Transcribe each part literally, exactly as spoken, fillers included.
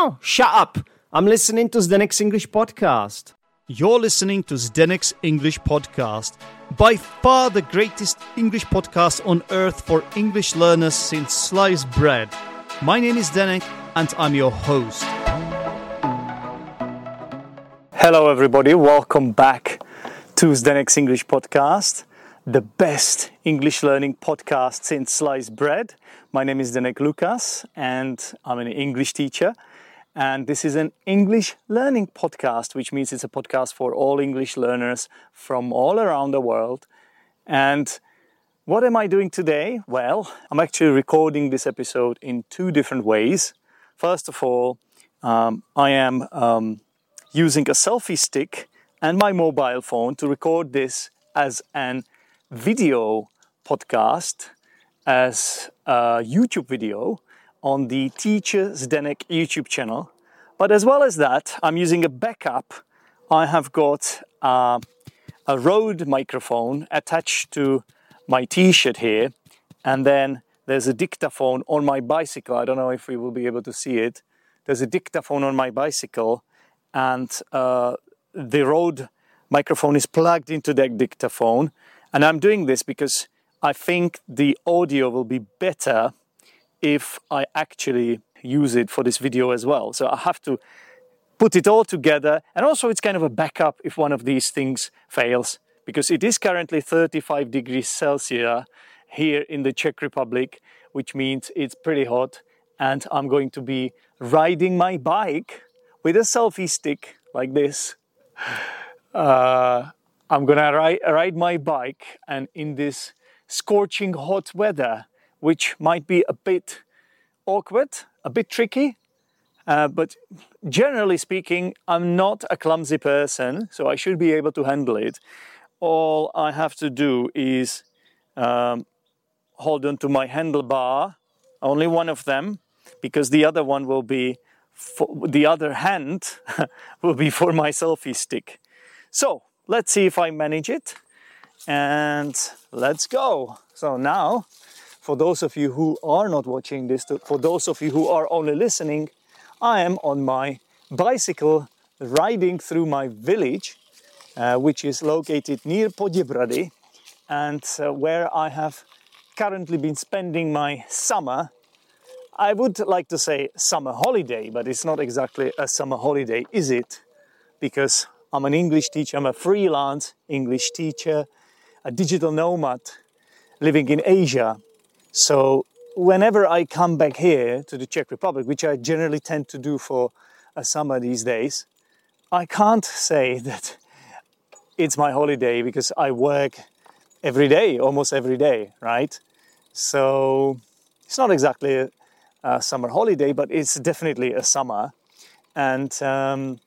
now? Shut up. I'm listening to Zdenek's English podcast. You're listening to Zdenek's English podcast, by far the greatest English podcast on earth for English learners since sliced bread. My name is Zdenek and I'm your host. Hello everybody, welcome back to Zdenek's English podcast, the best English learning podcast since sliced bread. My name is Zdenek Lukas and I'm an English teacher. And this is an English learning podcast, which means it's a podcast for all English learners from all around the world. And what am I doing today? Well, I'm actually recording this episode in two different ways. First of all, um, I am um, using a selfie stick and my mobile phone to record this as an video podcast, as a YouTube video on the Teacher Zdenek YouTube channel. But as well as that, I'm using a backup. I have got uh, a Rode microphone attached to my t-shirt here, and then there's a dictaphone on my bicycle. I don't know if we will be able to see it. There's a dictaphone on my bicycle, and uh, the Rode microphone is plugged into that dictaphone. And I'm doing this because I think the audio will be better if I actually use it for this video as well. So I have to put it all together, and also it's kind of a backup if one of these things fails, because it is currently thirty-five degrees Celsius here in the Czech Republic, which means it's pretty hot, and I'm going to be riding my bike with a selfie stick like this. Uh, I'm gonna ride, ride my bike, and in this scorching hot weather, which might be a bit awkward, a bit tricky, uh, but generally speaking, I'm not a clumsy person, so I should be able to handle it. All I have to do is um, hold on to my handlebar, only one of them, because the other one will be, for, the other hand will be for my selfie stick. So let's see if I manage it, and let's go. So now, for those of you who are not watching this, for those of you who are only listening, I am on my bicycle riding through my village, uh, which is located near Poděbrady, and uh, where I have currently been spending my summer. I would like to say summer holiday, but it's not exactly a summer holiday, is it? Because I'm an English teacher, I'm a freelance English teacher, a digital nomad living in Asia. So whenever I come back here to the Czech Republic, which I generally tend to do for a summer these days, I can't say that it's my holiday because I work every day, almost every day, right? So it's not exactly a, a summer holiday, but it's definitely a summer. And um,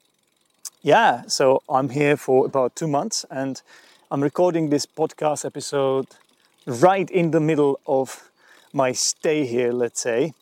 yeah, so I'm here for about two months and I'm recording this podcast episode right in the middle of my stay here, let's say.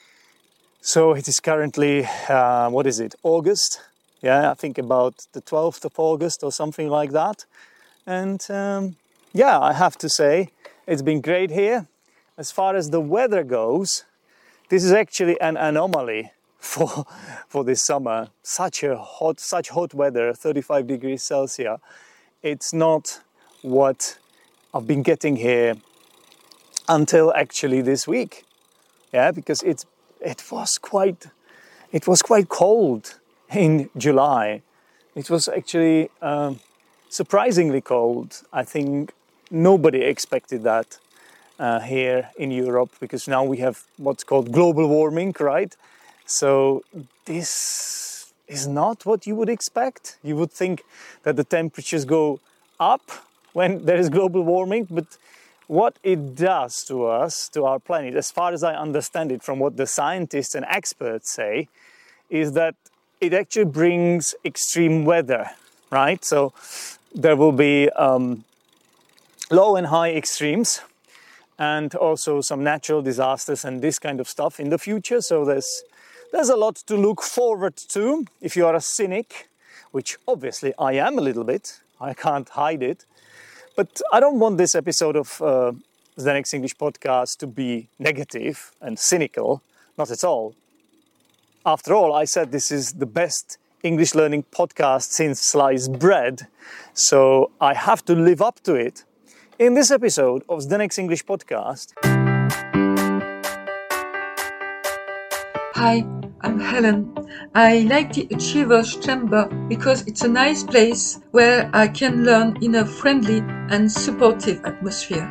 So it is currently, uh, what is it, August? Yeah, I think about the twelfth of August or something like that. And um, yeah, I have to say, it's been great here. As far as the weather goes, this is actually an anomaly for for this summer. Such a hot, such hot weather, thirty-five degrees Celsius. It's not what I've been getting here until actually this week, yeah, because it's it was quite it was quite cold in July. It was actually um, surprisingly cold. I think nobody expected that uh, here in Europe, because now we have what's called global warming, right? So this is not what you would expect. You would think that the temperatures go up when there is global warming, but what it does to us, to our planet, as far as I understand it from what the scientists and experts say, is that it actually brings extreme weather, right? So there will be um, low and high extremes, and also some natural disasters and this kind of stuff in the future. So there's there's a lot to look forward to if you are a cynic, which obviously I am a little bit. I can't hide it. But I don't want this episode of uh, Zdenek's English podcast to be negative and cynical. Not at all. after all, I said this is the best English learning podcast since sliced bread, so I have to live up to it. In this episode of Zdenek's English Podcast... Hi, I'm Helen. I like the Achievers Chamber because it's a nice place where I can learn in a friendly and supportive atmosphere.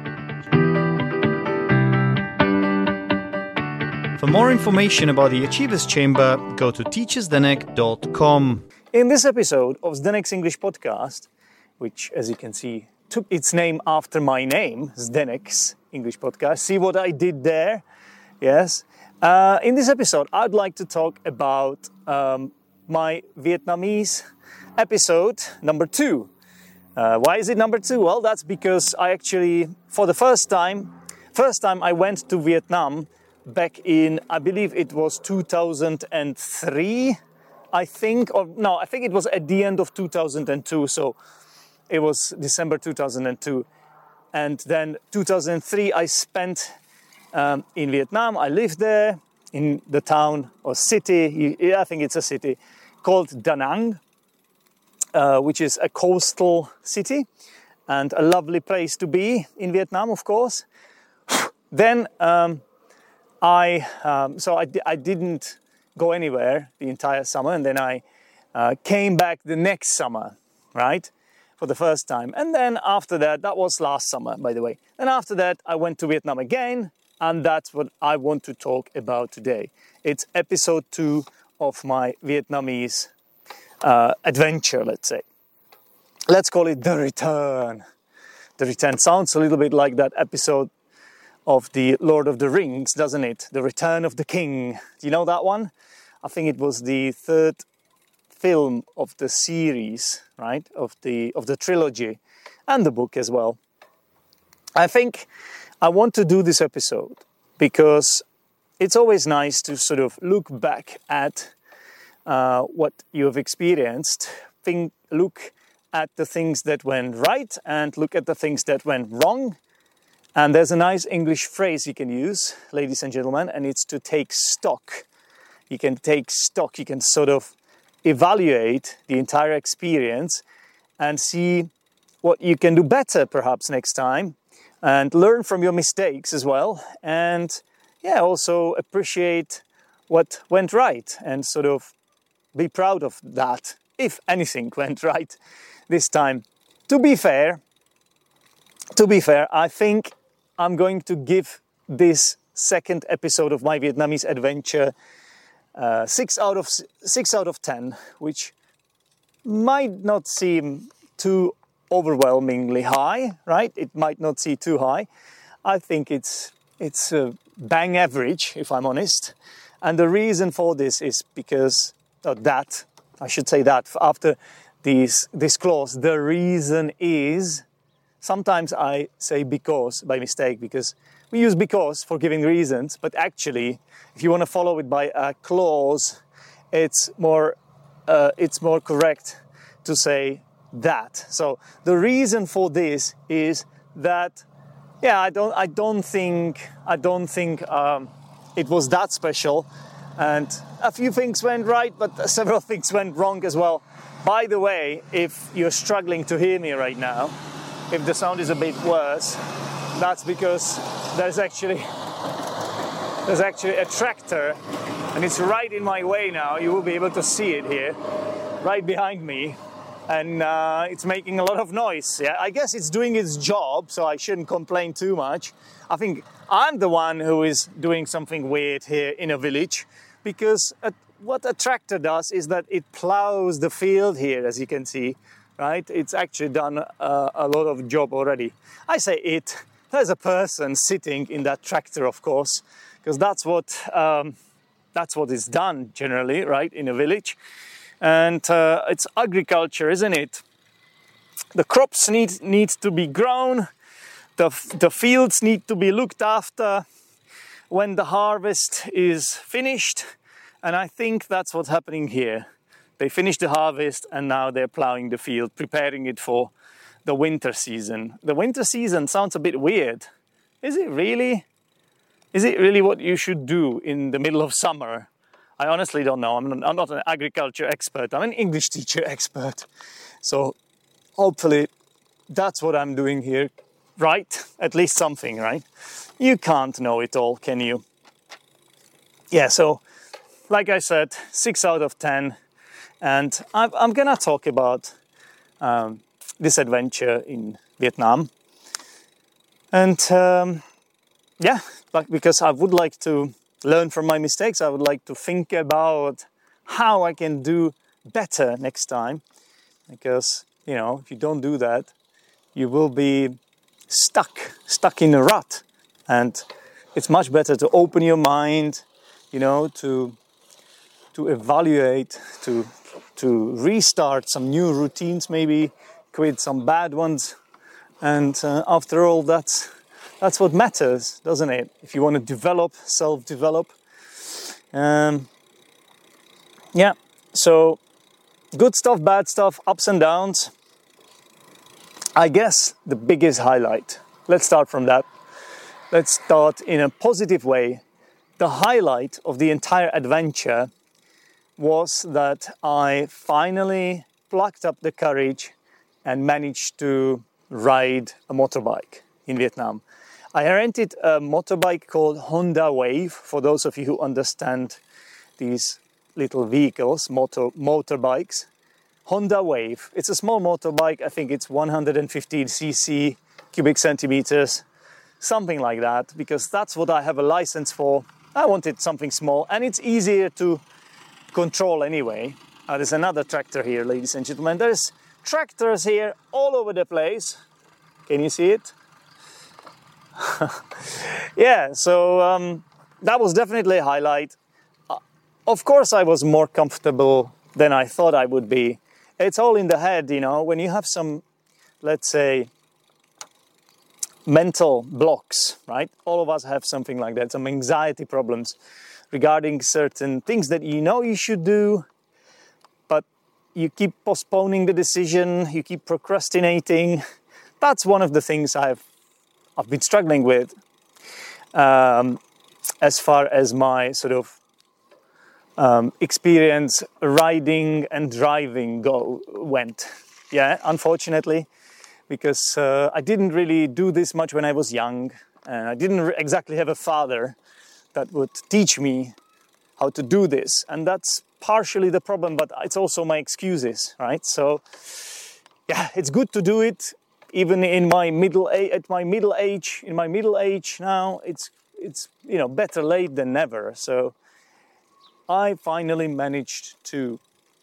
For more information about the Achievers Chamber, go to teach zdenek dot com. In this episode of Zdenek's English Podcast, which, as you can see, took its name after my name, Zdenek's English Podcast. See what I did there? Yes. Uh, in this episode, I'd like to talk about um, my Vietnamese episode number two. Uh, why is it number two? Well, that's because I actually, for the first time, first time I went to Vietnam back in, I believe it was two thousand three, I think, or no, I think it was at the end of two thousand two, so it was December two thousand two. And then two thousand three, I spent Um, in Vietnam. I lived there in the town or city, I think it's a city, called Da Nang, uh, which is a coastal city and a lovely place to be in Vietnam, of course. Then um, I, um, so I, I didn't go anywhere the entire summer, and then I uh, came back the next summer, right? For the first time. And then after that, that was last summer, by the way. And after that, I went to Vietnam again. And that's what I want to talk about today. It's episode two of my Vietnamese uh, adventure, let's say. Let's call it The Return. The Return sounds a little bit like that episode of the Lord of the Rings, doesn't it? The Return of the King. Do you know that one? I think it was the third film of the series, right? Of the, of the trilogy and the book as well. I think I want to do this episode because it's always nice to sort of look back at uh, what you have experienced, think, look at the things that went right and look at the things that went wrong. And there's a nice English phrase you can use, ladies and gentlemen, and it's to take stock. You can take stock, you can sort of evaluate the entire experience and see what you can do better perhaps next time. And learn from your mistakes as well. And yeah, also appreciate what went right and sort of be proud of that, if anything went right this time. To be fair, to be fair, I think I'm going to give this second episode of my Vietnamese adventure uh, six out of six out of ten, which might not seem too overwhelmingly high, right? It might not seem too high. I think it's it's a bang average, if I'm honest. And the reason for this is because of that, I should say that after this, this clause, the reason is, sometimes I say because by mistake, because we use because for giving reasons, but actually, if you want to follow it by a clause, it's more, uh, it's more correct to say that. So the reason for this is that, yeah, I don't, I don't think, I don't think um, it was that special, and a few things went right, but several things went wrong as well. By the way, if you're struggling to hear me right now, if the sound is a bit worse, that's because there's actually there's actually a tractor, and it's right in my way now. You will be able to see it here, right behind me. And uh, it's making a lot of noise. Yeah, I guess it's doing its job, so I shouldn't complain too much. I think I'm the one who is doing something weird here in a village, because a, what a tractor does is that it plows the field here, as you can see, right? It's actually done uh, a lot of job already. I say it. There's a person sitting in that tractor, of course, because that's what um, that's what is done generally, right, in a village. And uh, it's agriculture, isn't it? The crops need, need to be grown, the, the fields need to be looked after when the harvest is finished. And I think that's what's happening here. They finished the harvest and now they're plowing the field, preparing it for the winter season. The winter season sounds a bit weird. Is it really? Is it really what you should do in the middle of summer? I honestly don't know. I'm not, I'm not an agriculture expert. I'm an English teacher expert. So hopefully that's what I'm doing here, right? At least something, right? You can't know it all, can you? Yeah, so like I said, six out of ten. And I'm, I'm gonna talk about um, this adventure in Vietnam. And um, yeah, like, because I would like to learn from my mistakes. I would like to think about how I can do better next time. Because, you know, if you don't do that, you will be stuck, stuck in a rut. And it's much better to open your mind, you know, to to evaluate, to to restart some new routines, maybe quit some bad ones. And uh, after all, that's that's what matters, doesn't it? If you want to develop, self-develop. Um, yeah, so good stuff, bad stuff, ups and downs. I guess the biggest highlight, let's start from that. Let's start in a positive way. The highlight of the entire adventure was that I finally plucked up the courage and managed to ride a motorbike in Vietnam. I rented a motorbike called Honda Wave, for those of you who understand these little vehicles, motor motorbikes. Honda Wave. It's a small motorbike. I think it's one hundred fifteen c c, cubic centimeters, something like that, because that's what I have a license for. I wanted something small, and it's easier to control anyway. Uh, there's another tractor here, ladies and gentlemen. There's tractors here all over the place. Can you see it? Yeah, so um, that was definitely a highlight. Uh, of course, I was more comfortable than I thought I would be. It's all in the head, you know. When you have some, let's say, mental blocks, right? All of us have something like that, some anxiety problems regarding certain things that you know you should do, but you keep postponing the decision, you keep procrastinating. That's one of the things I've I've been struggling with um, as far as my sort of um, experience riding and driving go went. Yeah, unfortunately, because uh, I didn't really do this much when I was young, and I didn't re- exactly have a father that would teach me how to do this. And that's partially the problem, but it's also my excuses, right? So yeah, it's good to do it even in my middle age, at my middle age, in my middle age now, it's, it's, you know, better late than never. So I finally managed to,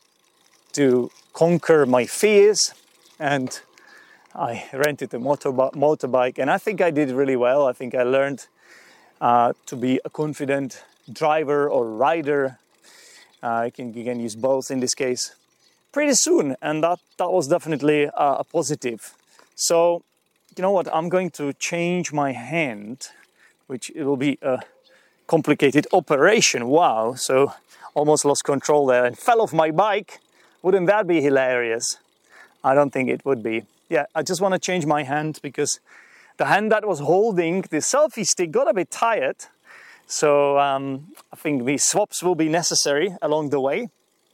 to conquer my fears, and I rented a motorbi- motorbike, and I think I did really well. I think I learned Uh, to be a confident driver or rider. Uh, you, can, you can use both in this case pretty soon, and that, that was definitely uh, a positive. So, you know what, I'm going to change my hand, which it will be a complicated operation. Wow, so almost lost control there and fell off my bike. Wouldn't that be hilarious? I don't think it would be. Yeah, I just want to change my hand because the hand that was holding the selfie stick got a bit tired. So um, I think the swaps will be necessary along the way.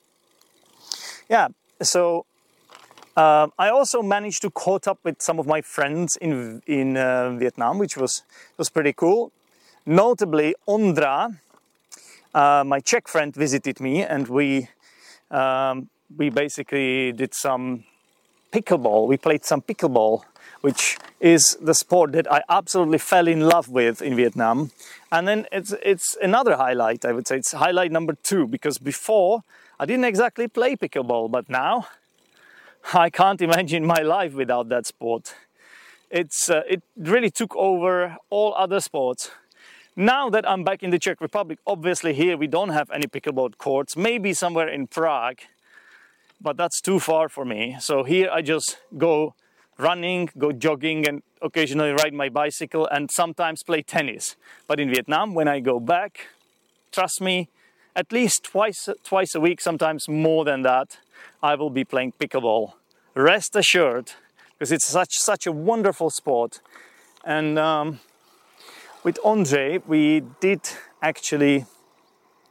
Yeah, so uh, I also managed to caught up with some of my friends in, in uh, Vietnam, which was, was pretty cool. Notably, Ondra, uh, my Czech friend, visited me, and we, um, we basically did some pickleball. We played some pickleball, which is the sport that I absolutely fell in love with in Vietnam. And then it's it's another highlight, I would say. It's highlight number two, because before I didn't exactly play pickleball, but now I can't imagine my life without that sport. It's uh, it really took over all other sports. Now that I'm back in the Czech Republic, obviously here we don't have any pickleball courts, maybe somewhere in Prague, but that's too far for me. So here I just go running, go jogging, and occasionally ride my bicycle, and sometimes play tennis. But in Vietnam, when I go back, trust me, at least twice twice a week, sometimes more than that, I will be playing pickleball. Rest assured, because it's such such a wonderful sport. And um, with Andre, we did actually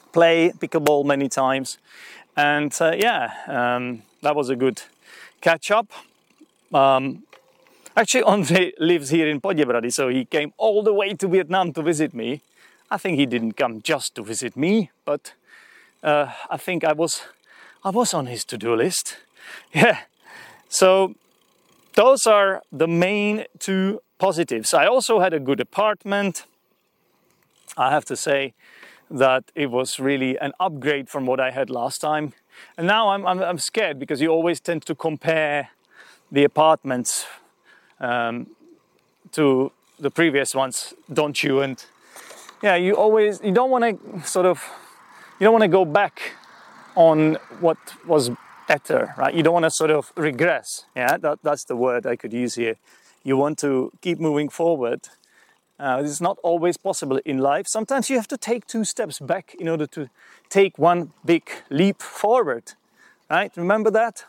play pickleball many times. And uh, yeah, um, that was a good catch-up. Um, actually, Andre lives here in Poděbrady, so he came all the way to Vietnam to visit me. I think he didn't come just to visit me, but uh, I think I was, I was on his to-do list. Yeah, so those are the main two positives. I also had a good apartment. I have to say that it was really an upgrade from what I had last time. And now I'm, I'm, I'm scared, because you always tend to compare the apartments um, to the previous ones, don't you? And yeah, you always, you don't want to sort of, you don't want to go back on what was better, right? You don't want to sort of regress. Yeah, that, that's the word I could use here. You want to keep moving forward. Uh, this is not always possible in life. Sometimes you have to take two steps back in order to take one big leap forward, right? Remember that?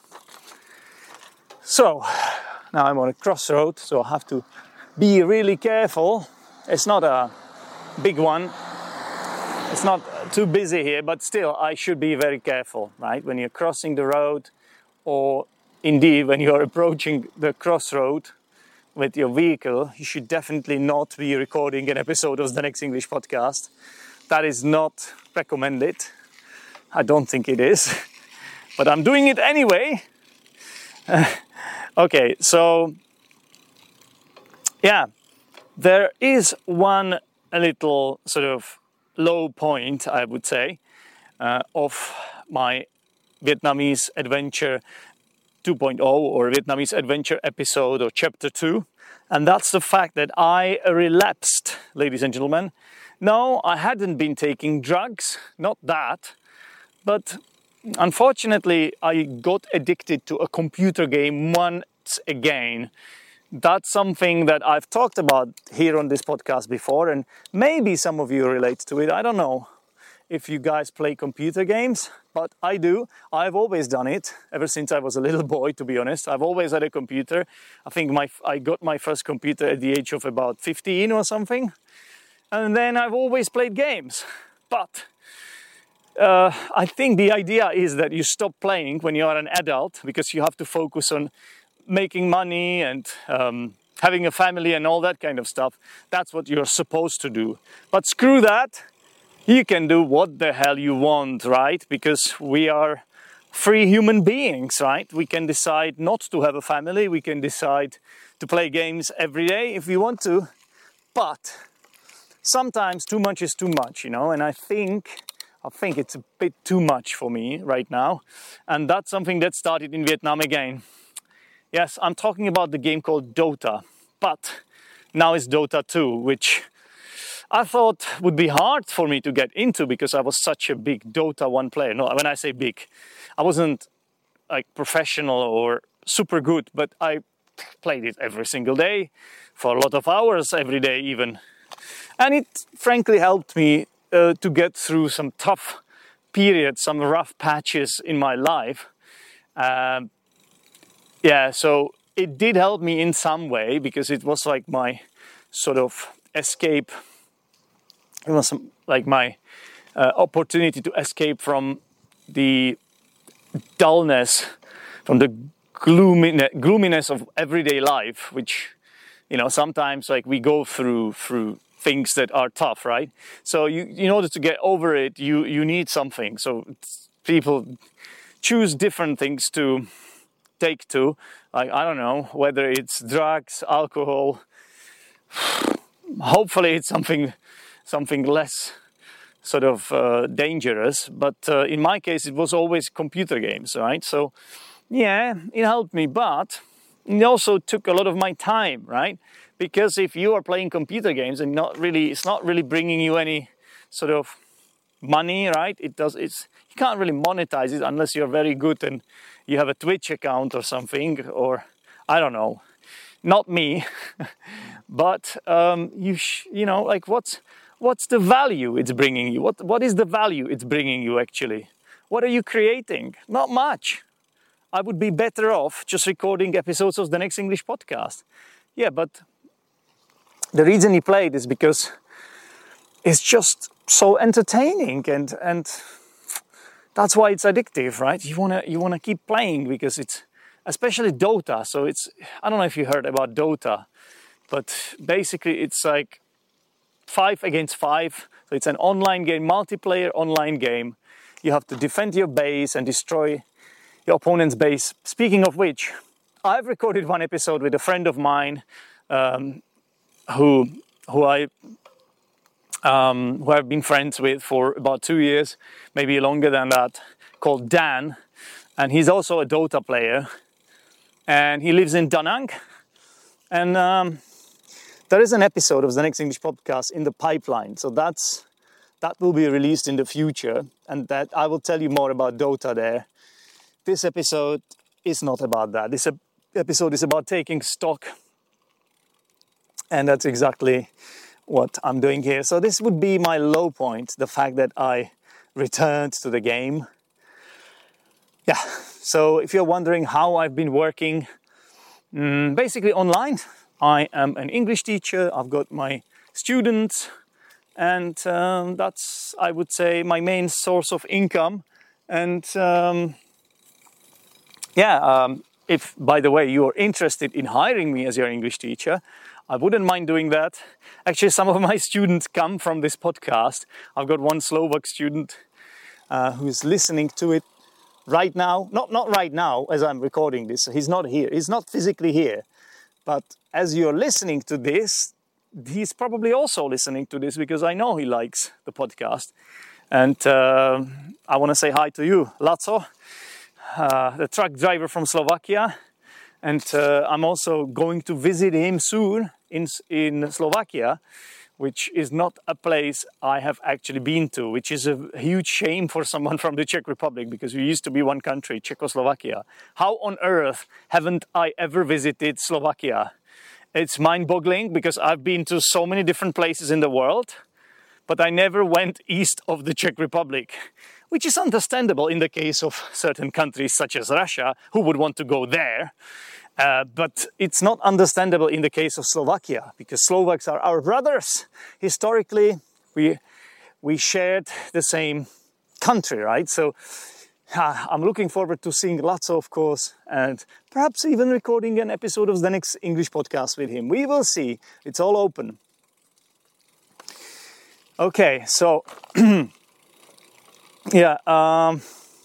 So, now I'm on a crossroad, so I have to be really careful. It's not a big one. It's not too busy here, but still I should be very careful, right? When you're crossing the road, or indeed when you're approaching the crossroad with your vehicle, you should definitely not be recording an episode of the Next English Podcast. That is not recommended. I don't think it is, but I'm doing it anyway. Uh, okay, so yeah, there is one a little sort of low point, I would say, uh, of my Vietnamese adventure two point oh or Vietnamese adventure episode or chapter two, and that's the fact that I relapsed, ladies and gentlemen. No, I hadn't been taking drugs, not that, but unfortunately I got addicted to a computer game once again. That's something that I've talked about here on this podcast before, and maybe some of you relate to it. I don't know if you guys play computer games, but I do. I've always done it ever since I was a little boy, to be honest. I've always had a computer. I think my I got my first computer at the age of about fifteen or something. And then I've always played games. But uh, I think the idea is that you stop playing when you are an adult, because you have to focus on making money and um, having a family and all that kind of stuff. That's what you're supposed to do. But screw that. You can do what the hell you want, right? Because we are free human beings, right? We can decide not to have a family. We can decide to play games every day if we want to. But sometimes too much is too much, you know? And I think, I think it's a bit too much for me right now. And that's something that started in Vietnam again. Yes, I'm talking about the game called Dota. But now it's Dota two, which I thought would be hard for me to get into, because I was such a big Dota one player. No, when I say big, I wasn't like professional or super good, but I played it every single day for a lot of hours every day even. And it frankly helped me uh, to get through some tough periods, some rough patches in my life. Um, yeah, so it did help me in some way, because it was like my sort of escape. It was like my uh, opportunity to escape from the dullness, from the gloominess, gloominess of everyday life, which, you know, sometimes like we go through through things that are tough, right? So you, in order to get over it, you you need something. So people choose different things to take to, like, I don't know, whether it's drugs, alcohol. Hopefully it's something something less sort of uh, dangerous, but uh, in my case it was always computer games, right? So yeah, it helped me, but it also took a lot of my time, right? Because if you are playing computer games and not really, it's not really bringing you any sort of money, right? It does. It's you can't really monetize it unless you're very good and you have a Twitch account or something, or I don't know. Not me, but um, you sh- you know, like what's what's the value it's bringing you? What what is the value it's bringing you actually? What are you creating? Not much. I would be better off just recording episodes of the Next English Podcast. Yeah, but the reason he played is because it's just so entertaining, and and that's why it's addictive, right? You wanna you wanna keep playing because it's, especially Dota. So it's, I don't know if you heard about Dota, but basically it's like five against five. So it's an online game, multiplayer online game. You have to defend your base and destroy your opponent's base. Speaking of which, I've recorded one episode with a friend of mine um, who who I um, who I've been friends with for about two years, maybe longer than that, called Dan, and he's also a Dota player, and he lives in Da Nang, and um, there is an episode of the Next English Podcast in the pipeline, so that's that will be released in the future, and that I will tell you more about Dota there. This episode is not about that. This episode is about taking stock, and that's exactly what I'm doing here. So this would be my low point, the fact that I returned to the game. Yeah, so if you're wondering how I've been working, um, basically online. I am an English teacher, I've got my students, and um, that's, I would say, my main source of income. And um, yeah, um, if, by the way, you're interested in hiring me as your English teacher, I wouldn't mind doing that. Actually, some of my students come from this podcast. I've got one Slovak student uh, who's listening to it right now. Not, not right now, as I'm recording this. He's not here. He's not physically here. But as you're listening to this, he's probably also listening to this because I know he likes the podcast. And uh, I want to say hi to you, Laco, uh, the truck driver from Slovakia. And uh, I'm also going to visit him soon in, in Slovakia, which is not a place I have actually been to, which is a huge shame for someone from the Czech Republic, because we used to be one country, Czechoslovakia. How on earth haven't I ever visited Slovakia? It's mind-boggling because I've been to so many different places in the world, but I never went east of the Czech Republic, which is understandable in the case of certain countries such as Russia, who would want to go there. Uh, but it's not understandable in the case of Slovakia, because Slovaks are our brothers. Historically, we we shared the same country, right? So uh, I'm looking forward to seeing Laco, of course, and perhaps even recording an episode of the Next English Podcast with him. We will see. It's all open. Okay, so yeah. Um,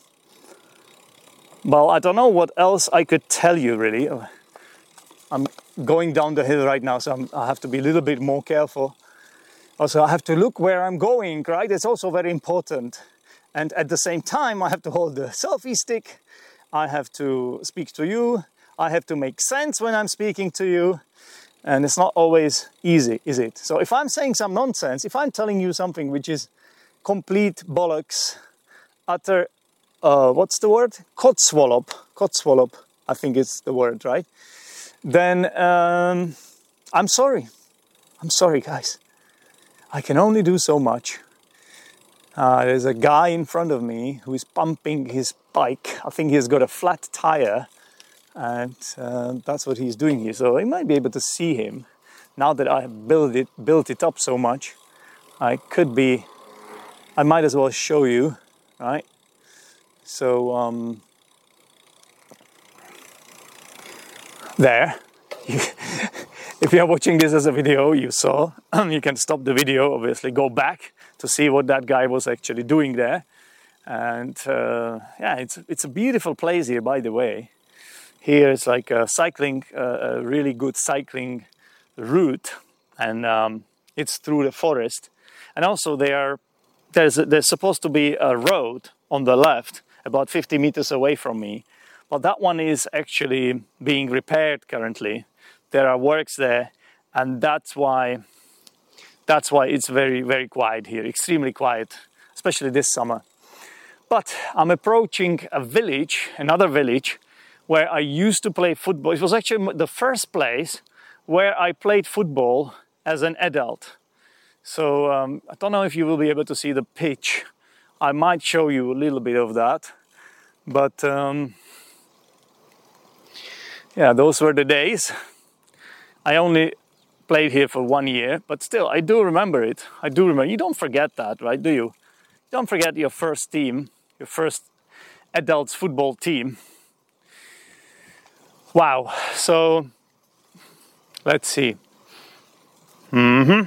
Well, I don't know what else I could tell you, really. I'm going down the hill right now, so I'm, I have to be a little bit more careful. Also, I have to look where I'm going, right? It's also very important. And at the same time, I have to hold the selfie stick. I have to speak to you. I have to make sense when I'm speaking to you. And it's not always easy, is it? So if I'm saying some nonsense, if I'm telling you something which is complete bollocks, utter... Uh, what's the word? Kotswallop. Kotswallop, I think it's the word, right? Then um, I'm sorry. I'm sorry, guys. I can only do so much. Uh, there's a guy in front of me who is pumping his bike. I think he's got a flat tire, and uh, that's what he's doing here. So I might be able to see him. Now that I have built it, built it up so much, I could be, I might as well show you, right? So, um, there, if you're watching this as a video, you saw, you can stop the video, obviously, go back to see what that guy was actually doing there. And, uh, yeah, it's, it's a beautiful place here, by the way. Here it's like a cycling, uh, a really good cycling route, and um, it's through the forest. And also there, there's, there's supposed to be a road on the left, about fifty meters away from me, but that one is actually being repaired currently. There are works there, and that's why that's why it's very, very quiet here, extremely quiet, especially this summer. But I'm approaching a village, another village, where I used to play football. It was actually the first place where I played football as an adult. So um, I don't know if you will be able to see the pitch. I might show you a little bit of that, but um, yeah, those were the days. I only played here for one year, but still, I do remember it. I do remember. You don't forget that, right? Do you? You don't forget your first team, your first adults football team. Wow. So let's see. Mm-hmm.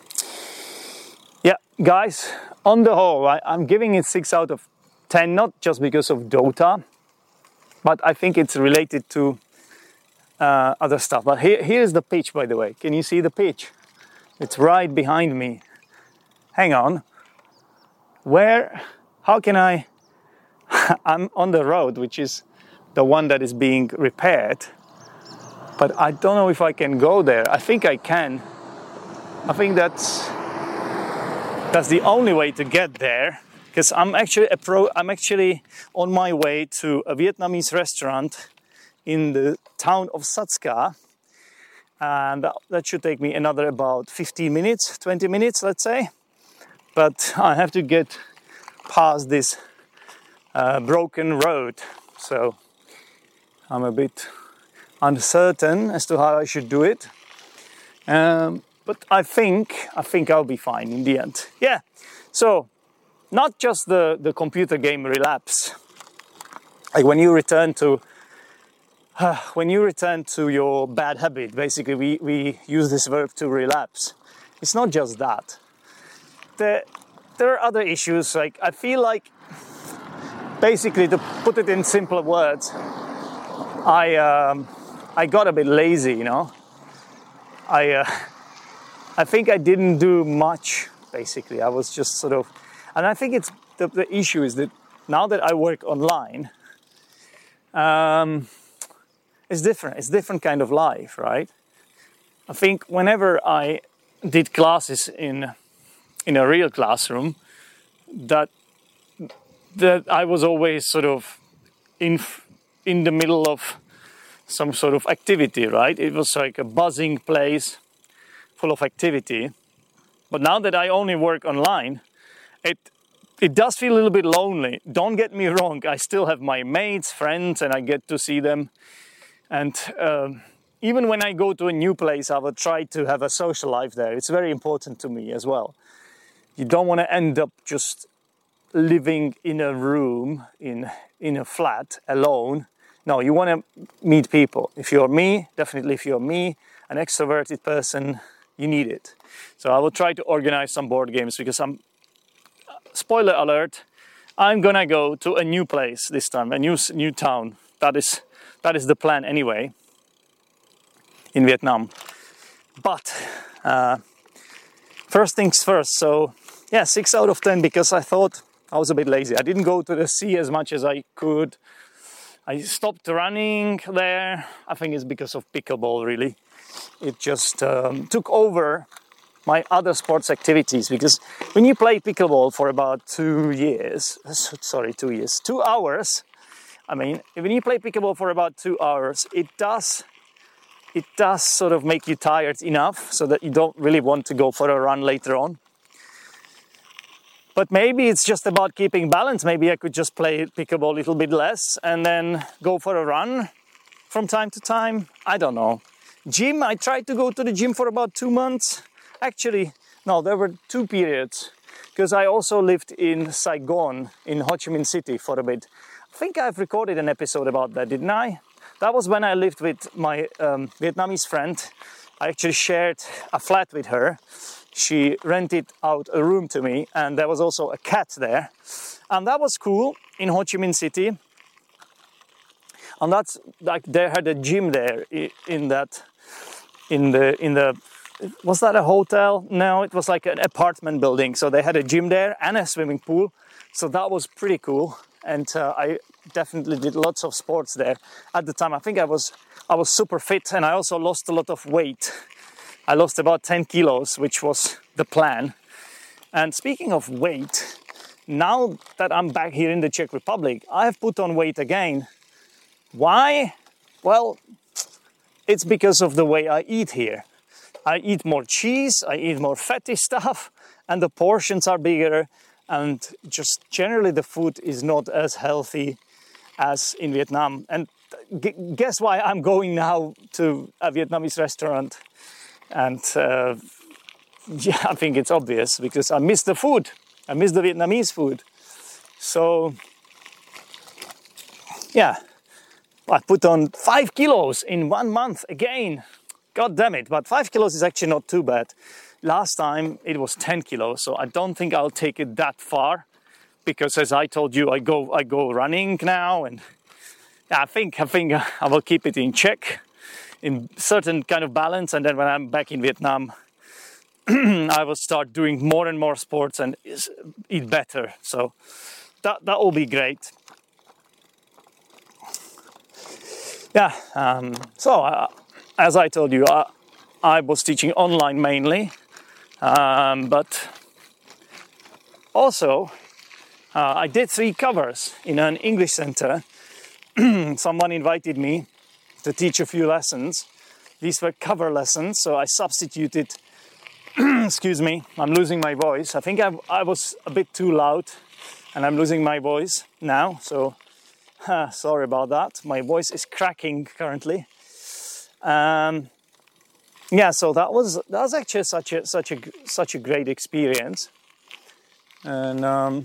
Yeah, guys, on the whole, I, I'm giving it six out of ten, not just because of Dota, but I think it's related to uh, other stuff. But here, here's the pitch, by the way. Can you see the pitch? It's right behind me. Hang on. Where, how can I, I'm on the road, which is the one that is being repaired, but I don't know if I can go there. I think I can. I think that's that's the only way to get there, because I'm actually a pro, I'm actually on my way to a Vietnamese restaurant in the town of Satska, and that, that should take me another about fifteen minutes, twenty minutes, let's say. But I have to get past this uh, broken road, so I'm a bit uncertain as to how I should do it. Um, but I think I think I'll be fine in the end. Yeah. So not just the, the computer game relapse. Like when you return to uh, when you return to your bad habit, basically we, we use this verb to relapse. It's not just that. There, there are other issues. Like I feel like, basically, to put it in simpler words, I um, I got a bit lazy, you know. I uh, I think I didn't do much. Basically, I was just sort of, and I think it's the, the issue is that now that I work online, um, it's different. It's a different kind of life, right? I think whenever I did classes in in a real classroom, that that I was always sort of in in the middle of some sort of activity, right? It was like a buzzing place full of activity. But now that I only work online, it it does feel a little bit lonely. Don't get me wrong, I still have my mates, friends, and I get to see them. And um, even when I go to a new place, I will try to have a social life there. It's very important to me as well. You don't want to end up just living in a room, in in a flat, alone. No, you want to meet people. If you're me, definitely if you're me, an extroverted person, you need it. So I will try to organize some board games, because I'm, spoiler alert, I'm gonna go to a new place this time, a new new town. That is that is the plan anyway, in Vietnam. But uh, first things first. So yeah, six out of ten, because I thought I was a bit lazy. I didn't go to the sea as much as I could. I stopped running there. I think it's because of pickleball, really. It just um, took over my other sports activities, because when you play pickleball for about two years, sorry, two years, two hours, I mean, when you play pickleball for about two hours, it does, it does sort of make you tired enough so that you don't really want to go for a run later on. But maybe it's just about keeping balance. Maybe I could just play pickleball a little bit less and then go for a run from time to time. I don't know. Gym, I tried to go to the gym for about two months. Actually, no, there were two periods, because I also lived in Saigon, in Ho Chi Minh City for a bit. I think I've recorded an episode about that, didn't I? That was when I lived with my um, Vietnamese friend. I actually shared a flat with her. She rented out a room to me, and there was also a cat there. And that was cool in Ho Chi Minh City. And that's like, they had a gym there in that, in the, in the, was that a hotel? No, it was like an apartment building. So they had a gym there and a swimming pool. So that was pretty cool. And uh, I definitely did lots of sports there at the time. I think I was, I was super fit, and I also lost a lot of weight. I lost about ten kilos, which was the plan. And speaking of weight, now that I'm back here in the Czech Republic, I have put on weight again. Why? Well, it's because of the way I eat here. I eat more cheese, I eat more fatty stuff, and the portions are bigger, and just generally the food is not as healthy as in Vietnam. And guess why I'm going now to a Vietnamese restaurant And uh, yeah, I think it's obvious because I miss the food. I miss the Vietnamese food. So yeah, I put on five kilos in one month again. God damn it, but five kilos is actually not too bad. Last time it was ten kilos, so I don't think I'll take it that far because, as I told you, I go I go running now, and I think I think I will keep it in check, in certain kind of balance, and then when I'm back in Vietnam, I will start doing more and more sports and eat better. So that that will be great. Yeah. Um, so uh, as I told you, I, I was teaching online mainly. Um, but also, uh, I did three covers in an English center. Someone invited me to teach a few lessons. These were cover lessons, so I substituted, excuse me, I'm losing my voice. I think I, I was a bit too loud and I'm losing my voice now, so uh, sorry about that. My voice is cracking currently. Um, Yeah, so that was that was actually such a such a such a great experience, and um,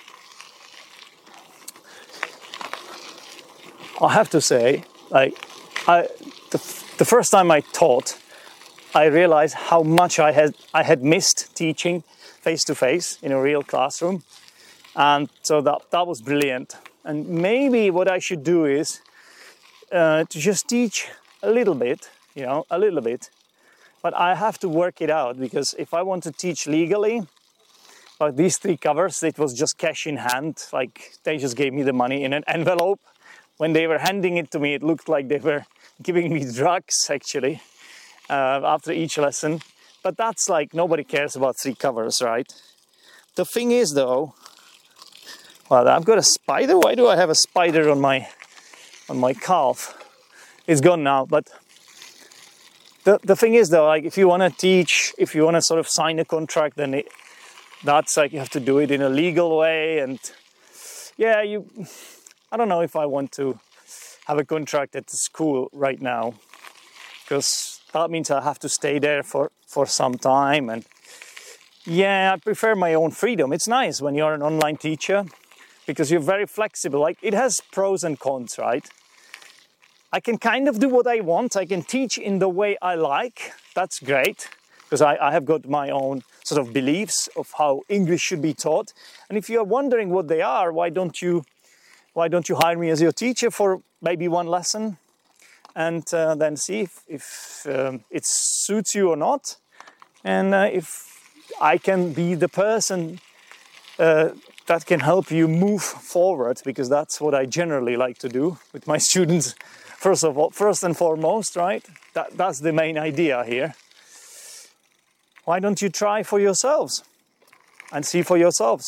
I have to say, like, I the, the first time I taught, I realized how much I had I had missed teaching face to face in a real classroom, and so that that was brilliant. And maybe what I should do is uh, to just teach a little bit, you know, a little bit. But I have to work it out, because if I want to teach legally, like these three covers, it was just cash in hand. Like they just gave me the money in an envelope. When they were handing it to me, it looked like they were giving me drugs, actually, uh, after each lesson. But that's like, nobody cares about three covers, right? The thing is, though, well, I've got a spider. Why do I have a spider on my on my calf? It's gone now, but The the thing is, though, like if you want to teach, if you want to sort of sign a contract, then it, that's like you have to do it in a legal way. And yeah, you, I don't know if I want to have a contract at the school right now, because that means I have to stay there for, for some time. And yeah, I prefer my own freedom. It's nice when you're an online teacher because you're very flexible. Like it has pros and cons, right? I can kind of do what I want. I can teach in the way I like. That's great, because I, I have got my own sort of beliefs of how English should be taught. And if you're wondering what they are, why don't you, why don't you hire me as your teacher for maybe one lesson, and uh, then see if, if um, it suits you or not, and uh, if I can be the person uh, that can help you move forward, because that's what I generally like to do with my students. First of all, first and foremost, right? That, that's the main idea here. Why don't you try for yourselves and see for yourselves?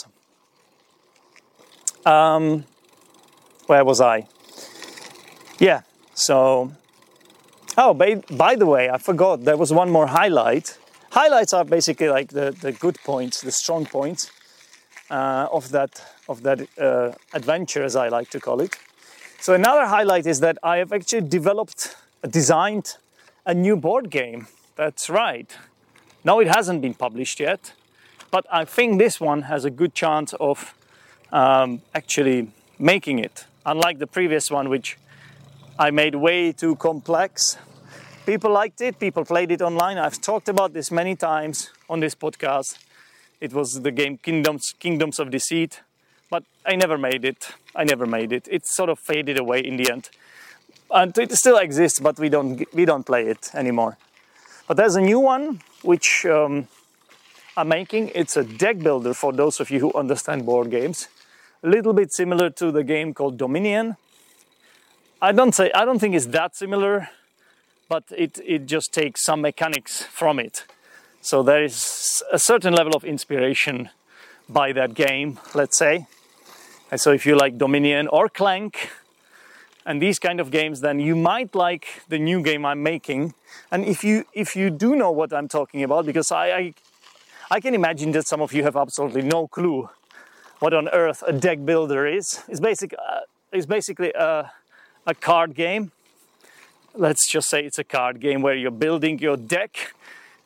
Um, where was I? Yeah, so... Oh, by, by the way, I forgot, there was one more highlight. Highlights are basically like the, the good points, the strong points uh, of that, of that uh, adventure, as I like to call it. So another highlight is that I have actually developed, designed a new board game. That's right. No, it hasn't been published yet, but I think this one has a good chance of um, actually making it. Unlike the previous one, which I made way too complex. People liked it, people played it online. I've talked about this many times on this podcast. It was the game Kingdoms, Kingdoms of Deceit. But I never made it. I never made it. It sort of faded away in the end. And it still exists, but we don't we don't play it anymore. But there's a new one which um, I'm making. It's a deck builder for those of you who understand board games. A little bit similar to the game called Dominion. I don't say I don't think it's that similar, but it it just takes some mechanics from it. So there is a certain level of inspiration by that game, let's say. And so if you like Dominion or Clank and these kind of games, then you might like the new game I'm making. And if you if you do know what I'm talking about, because I I, I can imagine that some of you have absolutely no clue what on earth a deck builder is. It's basic uh, it's basically a a card game. Let's just say it's a card game where you're building your deck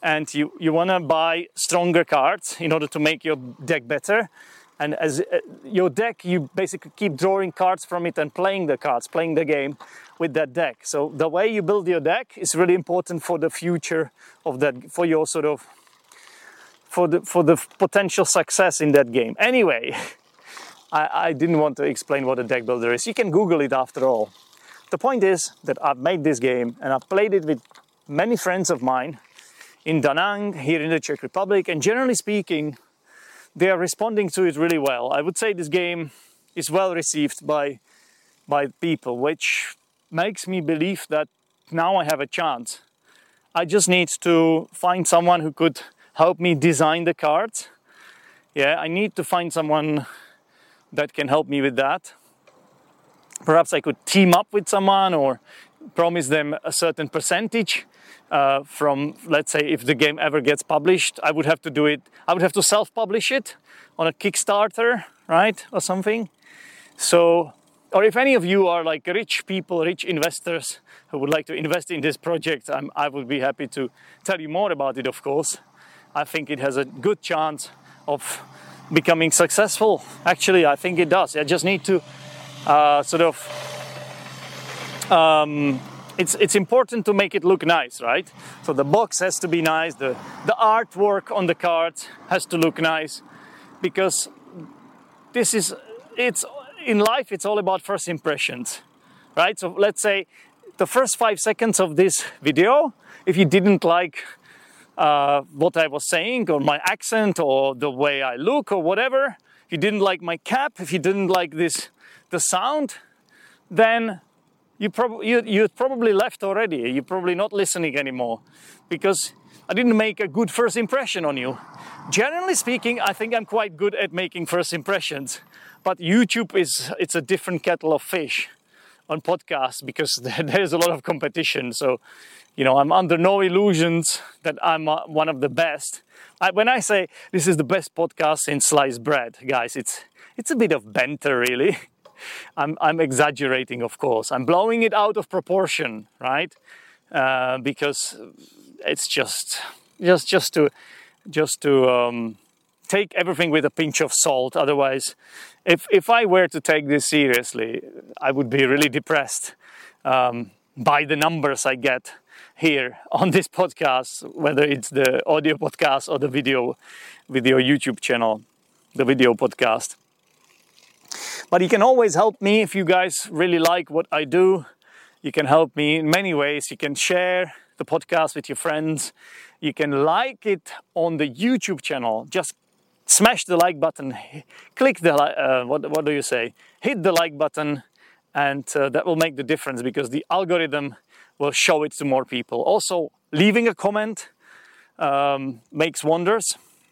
and you, you want to buy stronger cards in order to make your deck better. And as uh, your deck, you basically keep drawing cards from it and playing the cards, playing the game with that deck. So the way you build your deck is really important for the future of that, for your sort of, for the for the potential success in that game. Anyway, I, I didn't want to explain what a deck builder is. You can Google it after all. The point is that I've made this game and I've played it with many friends of mine in Da Nang, here in the Czech Republic, and generally speaking, they are responding to it really well. I would say this game is well received by, by people, which makes me believe that now I have a chance. I just need to find someone who could help me design the cards. Yeah, I need to find someone that can help me with that. Perhaps I could team up with someone or promise them a certain percentage uh, from, let's say, if the game ever gets published, I would have to do it, I would have to self-publish it on a Kickstarter, right, or something. So, or if any of you are like rich people, rich investors who would like to invest in this project, I'm, I would be happy to tell you more about it, of course. I think it has a good chance of becoming successful. Actually, I think it does. I just need to uh, sort of um, it's it's important to make it look nice, right? So the box has to be nice, the the artwork on the cards has to look nice, because this is it's in life it's all about first impressions, right? So let's say the first five seconds of this video, if you didn't like uh, what I was saying, or my accent, or the way I look, or whatever, if you didn't like my cap, if you didn't like this the sound, then you probably you you probably left already. You're probably not listening anymore, because I didn't make a good first impression on you. Generally speaking, I think I'm quite good at making first impressions, but YouTube is it's a different kettle of fish on podcasts, because there's a lot of competition. So, you know, I'm under no illusions that I'm uh, one of the best. I, when I say this is the best podcast since sliced bread, guys, it's it's a bit of banter, really. I'm, I'm exaggerating, of course. I'm blowing it out of proportion, right? Uh, because it's just, just, just to, just to um, take everything with a pinch of salt. Otherwise, if if I were to take this seriously, I would be really depressed um, by the numbers I get here on this podcast, whether it's the audio podcast or the video, video YouTube channel, the video podcast. But you can always help me if you guys really like what I do. You can help me in many ways. You can share the podcast with your friends. You can like it on the YouTube channel. Just smash the like button. Click the, uh, what, what do you say? Hit the like button, and uh, that will make the difference, because the algorithm will show it to more people. Also, leaving a comment um, makes wonders.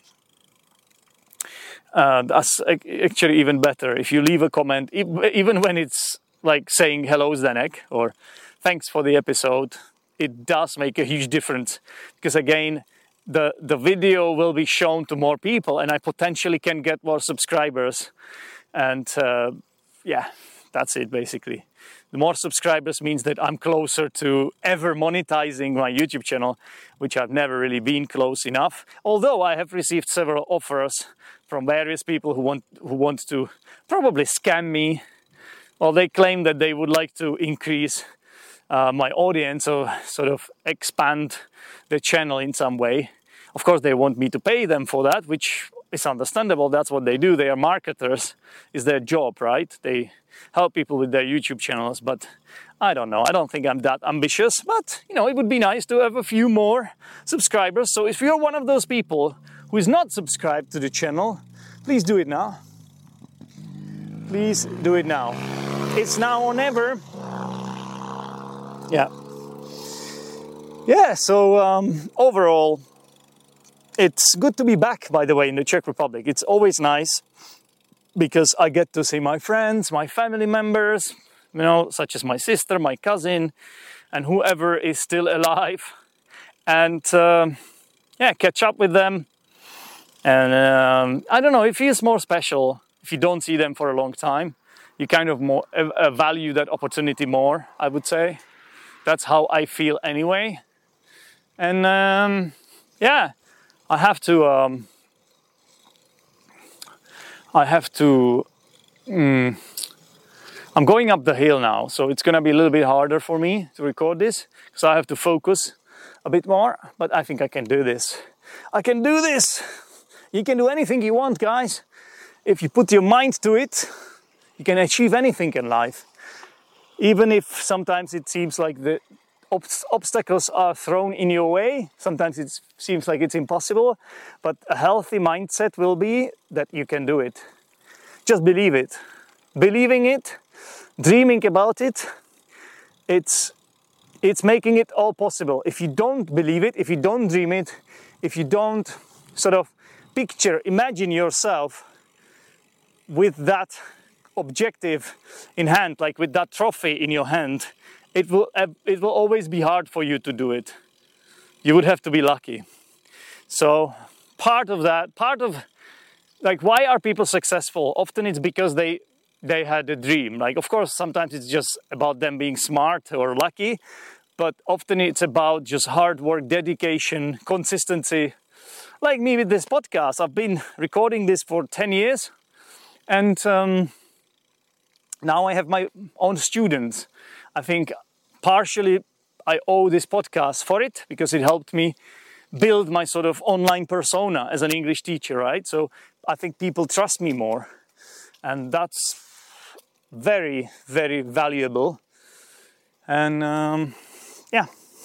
Uh, that's actually even better. If you leave a comment, even when it's like saying hello Zdenek or thanks for the episode, it does make a huge difference, because again, the the video will be shown to more people, and I potentially can get more subscribers. And uh, yeah, that's it basically. The more subscribers means that I'm closer to ever monetizing my YouTube channel, which I've never really been close enough. Although I have received several offers from various people who want who want to probably scam me. Well, they claim that they would like to increase uh, my audience, or sort of expand the channel in some way. Of course, they want me to pay them for that, which is understandable. That's what they do. They are marketers. It's their job, right? They help people with their YouTube channels. But I don't know. I don't think I'm that ambitious. But, you know, it would be nice to have a few more subscribers. So if you're one of those people who is not subscribed to the channel, please do it now. Please do it now. It's now or never. Yeah. Yeah, so um, overall, it's good to be back, by the way, in the Czech Republic. It's always nice because I get to see my friends, my family members, you know, such as my sister, my cousin, and whoever is still alive. And uh, yeah, catch up with them. And um, I don't know, it feels more special if you don't see them for a long time. You kind of more uh, value that opportunity more, I would say. That's how I feel anyway. And um, yeah, I have to. Um, I have to. Um, I'm going up the hill now, so it's gonna be a little bit harder for me to record this because I have to focus a bit more. But I think I can do this. I can do this. You can do anything you want, guys. If you put your mind to it, you can achieve anything in life. Even if sometimes it seems like the ob- obstacles are thrown in your way, sometimes it seems like it's impossible, but a healthy mindset will be that you can do it. Just believe it. Believing it, dreaming about it, it's, it's making it all possible. If you don't believe it, if you don't dream it, if you don't sort of picture, imagine yourself with that objective in hand, like with that trophy in your hand, it will it will always be hard for you to do it. You would have to be lucky. So part of that, part of like why are people successful? Often it's because they they had a dream. Like of course sometimes it's just about them being smart or lucky, but often it's about just hard work, dedication, consistency. Like me with this podcast, I've been recording this for ten years. And um, now I have my own students. I think partially I owe this podcast for it because it helped me build my sort of online persona as an English teacher, right? So I think people trust me more. And that's very, very valuable. And um, yeah.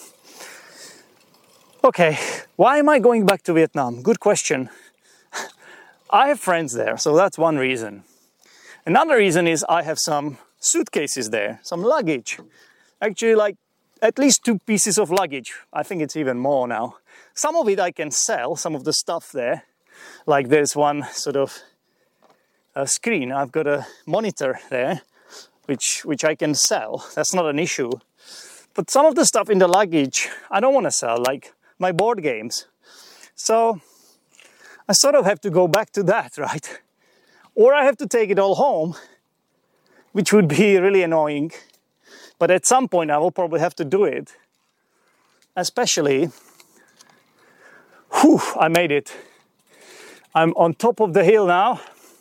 Okay, why am I going back to Vietnam? Good question. I have friends there, so that's one reason. Another reason is I have some suitcases there, some luggage. Actually, like at least two pieces of luggage. I think it's even more now. Some of it I can sell, some of the stuff there. Like there's one sort of a screen. I've got a monitor there, which, which I can sell. That's not an issue. But some of the stuff in the luggage, I don't want to sell, like my board games. So I sort of have to go back to that, right? Or I have to take it all home, which would be really annoying. But at some point I will probably have to do it. Especially, whew, I made it. I'm on top of the hill now.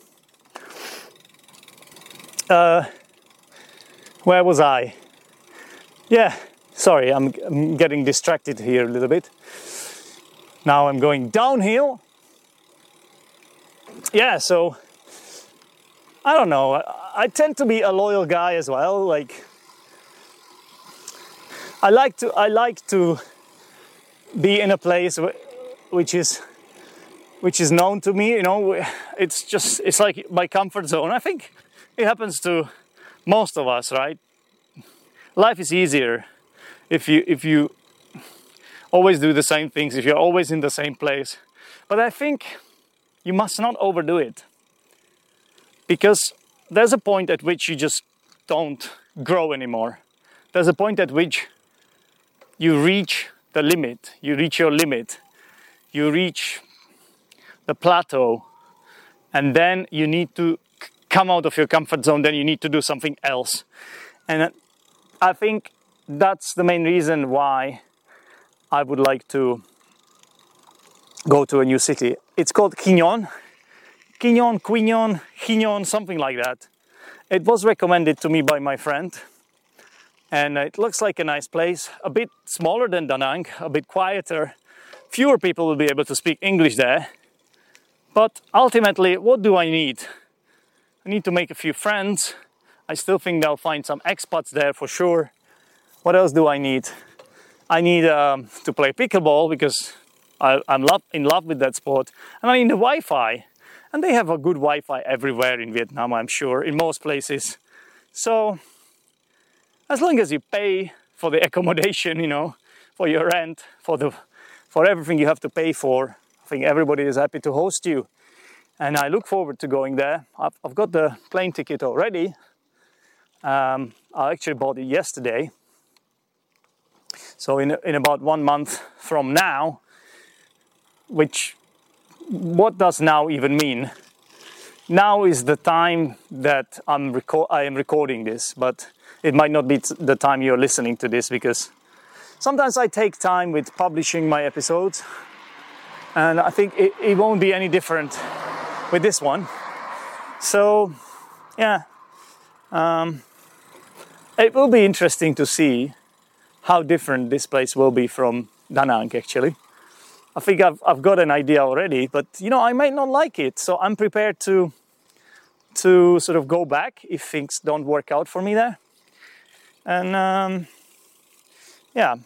Uh, where was I? Yeah, sorry, I'm, I'm getting distracted here a little bit. Now I'm going downhill. Yeah, so I don't know. I, I tend to be a loyal guy as well. Like I like to, I like to be in a place which is, which is known to me. You know, it's just, it's like my comfort zone. I think it happens to most of us, right? Life is easier if you, if you always do the same things, if you're always in the same place. But I think you must not overdo it, because there's a point at which you just don't grow anymore. There's a point at which you reach the limit, you reach your limit, you reach the plateau, and then you need to come out of your comfort zone, then you need to do something else. And I think that's the main reason why I would like to go to a new city. It's called Quy Nhon. Quy Nhon, Quy Nhon, Quy Nhon, something like that. It was recommended to me by my friend. And it looks like a nice place. A bit smaller than Da Nang, a bit quieter. Fewer people will be able to speak English there. But ultimately, what do I need? I need to make a few friends. I still think I'll find some expats there for sure. What else do I need? I need um, to play pickleball because I, I'm love, in love with that sport. And I need the Wi-Fi. And they have a good Wi-Fi everywhere in Vietnam, I'm sure, in most places. So, as long as you pay for the accommodation, you know, for your rent, for the, for everything you have to pay for, I think everybody is happy to host you. And I look forward to going there. I've, I've got the plane ticket already. Um, I actually bought it yesterday. So in, in about one month from now, which, what does now even mean? Now is the time that I'm reco- I am recording this, but it might not be t- the time you're listening to this, because sometimes I take time with publishing my episodes. And I think it, it won't be any different with this one. So, yeah, um, it will be interesting to see how different this place will be from Da Nang, actually. I think I've, I've got an idea already, but, you know, I might not like it. So I'm prepared to, to sort of go back if things don't work out for me there. And, um, yeah.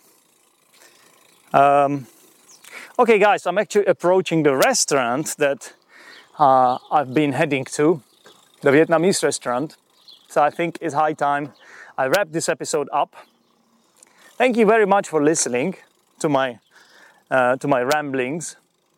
Um, okay, guys, I'm actually approaching the restaurant that uh, I've been heading to, the Vietnamese restaurant. So I think it's high time I wrap this episode up. Thank you very much for listening to my uh, to my ramblings.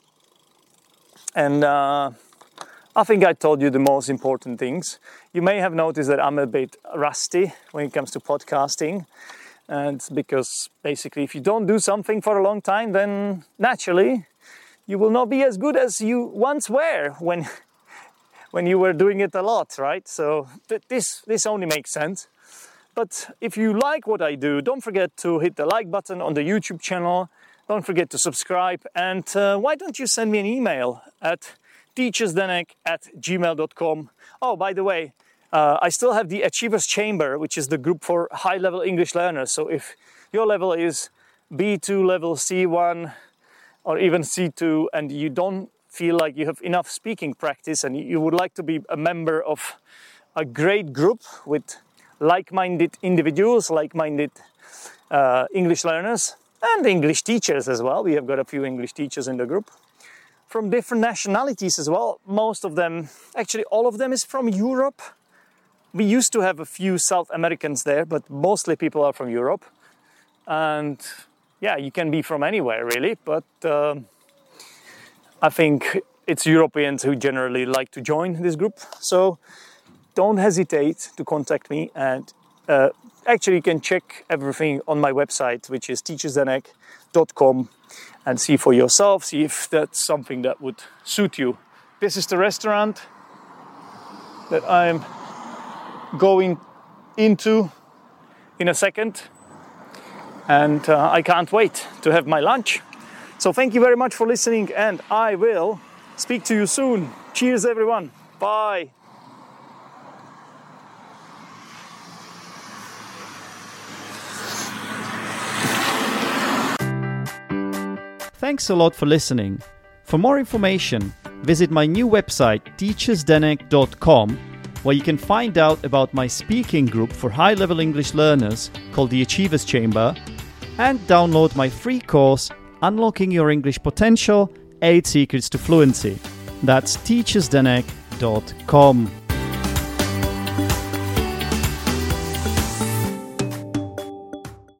And uh, I think I told you the most important things. You may have noticed that I'm a bit rusty when it comes to podcasting. And it's because basically if you don't do something for a long time, then naturally you will not be as good as you once were when when you were doing it a lot, right? So th- this this only makes sense. But if you like what I do, don't forget to hit the like button on the YouTube channel. Don't forget to subscribe. And uh, why don't you send me an email at teachersdenek at gmail dot com. Oh, by the way, uh, I still have the Achievers Chamber, which is the group for high-level English learners. So if your level is B two level, C one, or even C two, and you don't feel like you have enough speaking practice and you would like to be a member of a great group with like-minded individuals, like-minded uh, English learners, and English teachers as well. We have got a few English teachers in the group from different nationalities as well. Most of them, actually all of them, is from Europe. We used to have a few South Americans there, but mostly people are from Europe. And yeah, you can be from anywhere really, but um, I think it's Europeans who generally like to join this group. So don't hesitate to contact me, and uh, actually you can check everything on my website, which is teachersdenek dot com, and see for yourself, see if that's something that would suit you. This is the restaurant that I'm going into in a second, and uh, I can't wait to have my lunch. So thank you very much for listening, and I will speak to you soon. Cheers everyone, bye. Thanks a lot for listening. For more information, visit my new website teachersdenek dot com, where you can find out about my speaking group for high-level English learners called the Achievers Chamber, and download my free course Unlocking Your English Potential, eight Secrets to Fluency. That's teachersdenek dot com.